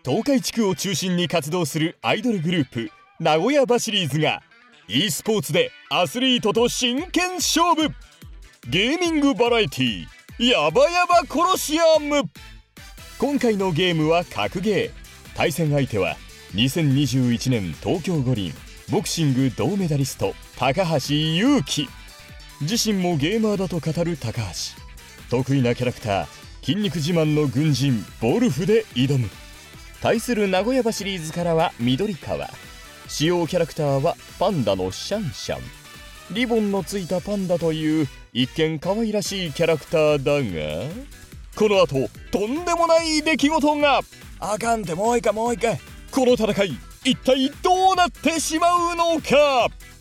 東海地区を中心に活動するアイドルグループ名古屋バシリーズが e スポーツでアスリートと真剣勝負。ゲーミングバラエティヤバヤバコロシアム。今回のゲームは格ゲー。対戦相手は2021年東京五輪ボクシング銅メダリスト高橋優希。自身もゲーマーだと語る高橋。得意なキャラクター筋肉自慢の軍人ボルフで挑む。対する名古屋場シリーズからは緑川。使用キャラクターはパンダのシャンシャン。リボンのついたパンダという一見可愛らしいキャラクターだが、この後とんでもない出来事が。 あかんって、もう一回。 この戦い一体どうなってしまうのか。